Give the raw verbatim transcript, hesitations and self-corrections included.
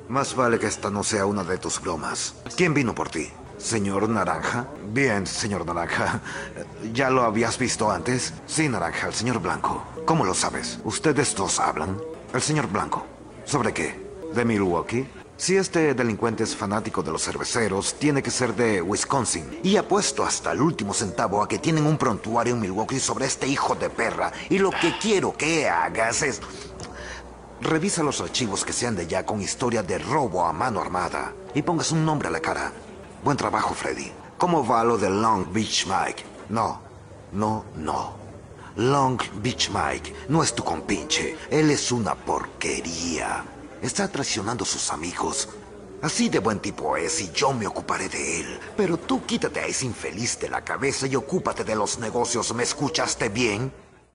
Más vale que esta no sea una de tus bromas. ¿Quién vino por ti? ¿Señor Naranja? Bien, señor Naranja. ¿Ya lo habías visto antes? Sí, Naranja, el señor Blanco. ¿Cómo lo sabes? ¿Ustedes dos hablan? El señor Blanco. ¿Sobre qué? ¿De Milwaukee? Si este delincuente es fanático de los cerveceros, tiene que ser de Wisconsin. Y apuesto hasta el último centavo a que tienen un prontuario en Milwaukee sobre este hijo de perra. Y lo que quiero que hagas es... Revisa los archivos que sean de allá con historia de robo a mano armada. Y pongas un nombre a la cara. Buen trabajo, Freddy. ¿Cómo va lo de Long Beach Mike? No, no, no. Long Beach Mike no es tu compinche. Él es una porquería. Está traicionando a sus amigos. Así de buen tipo es y yo me ocuparé de él. Pero tú quítate a ese infeliz de la cabeza y ocúpate de los negocios. ¿Me escuchaste bien?